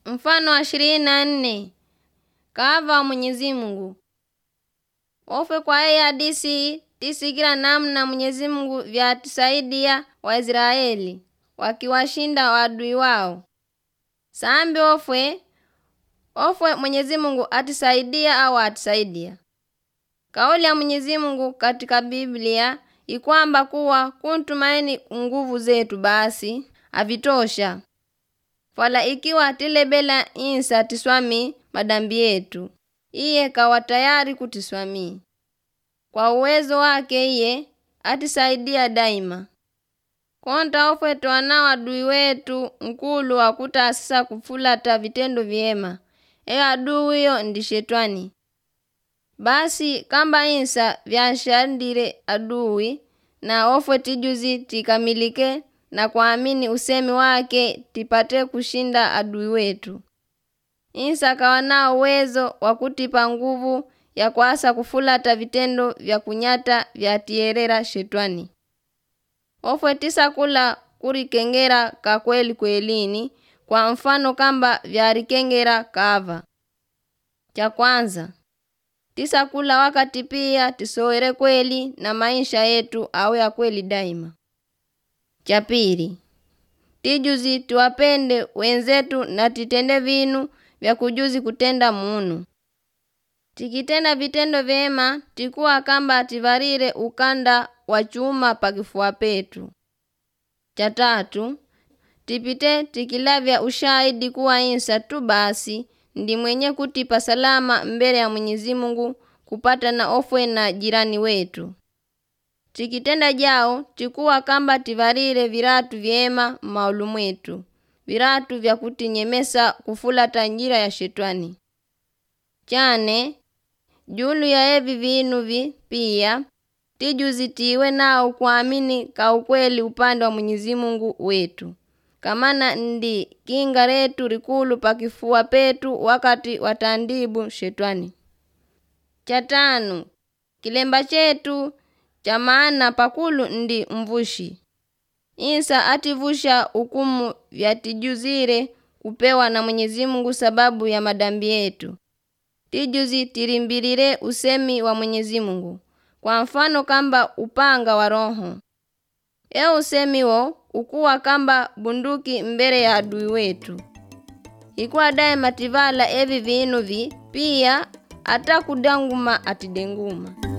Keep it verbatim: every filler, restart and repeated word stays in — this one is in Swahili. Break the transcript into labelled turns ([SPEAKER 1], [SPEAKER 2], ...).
[SPEAKER 1] Mfano wa ishirini na nne. Kaava wa Mwenyezi Mungu. Ofe kwa hii hadisi tisikira namna Mwenyezi Mungu vyatusaidia Waisraeli wakiwashinda waadui wao. Sambi ofwe ofwe Mwenyezi Mungu atisaidia au atisaidia. Kauli ya Mwenyezi Mungu katika Biblia ikwamba kuwa kuntumaini nguvu zetu basi avitosha. Fala ikiwa tilebela insa tiswami madambi yetu, iye kawa tayari kutiswami. Kwa uwezo wake iye atisaidia daima. Konta ofwe twanao adui wetu nkulu wa kutasisa kufulata vitendo vyema. Eyo adui yo ndi Shetani. Basi kamba insa vyashandire adui na ofwe tijuzi tikamilike na kuamini usemi wake tipate kushinda adui wetu. Insa kawa nao uwezo wa kutipa nguvu ya kuasa kufulata vitendo vya kunyata vya tierera Shetani. Ofwe tisa kula kurikengera ka kweli kwelini, kwa mfano kamba vyarikengera kava. Cha kwanza, tisa kula wakati pia tisoere kweli na maisha yetu awe ya kweli daima. Cha pili, tijuzi tuwapende wenzetu na titende vinu vya kujuzi kutenda munu. Tikitenda vitendo vyema tikuwa kamba tivarire ukanda wa chuma pakifua petu. Cha tatu, tipite tikilavya ushahidi kuwa insa tu basi ndi mwenye kutipa salama mbele ya Mwenyezi Mungu kupata na ofwe na jirani wetu. Tikitenda jao tikuwa kamba tivarire viratu vyema maulumu wetu, viratu vya kutinyemesa kufulata njira ya Shetani. Chane, julu ya evi vinu vi pia tijuzi tiwe nao kuamini ka ukweli upande wa Mwenyezi Mungu wetu. Kamana ndi kinga letu rikulu pakifua petu wakati watandibu Shetani. Cha tano, kilemba chetu cha maana pakulu ndi mvushi. Insa ativusha hukumu vya tijuzire kupewa na Mwenyezi Mungu sababu ya madambi yetu. Tijuzi tirimbirire usemi wa Mwenyezi Mungu. Kwa mfano kamba upanga wa roho. Eo usemi wo ukuwa kamba bunduki mbele ya adui wetu. Ikuwa dae mativala evi vinu vi pia ata kudanguma atidenguma.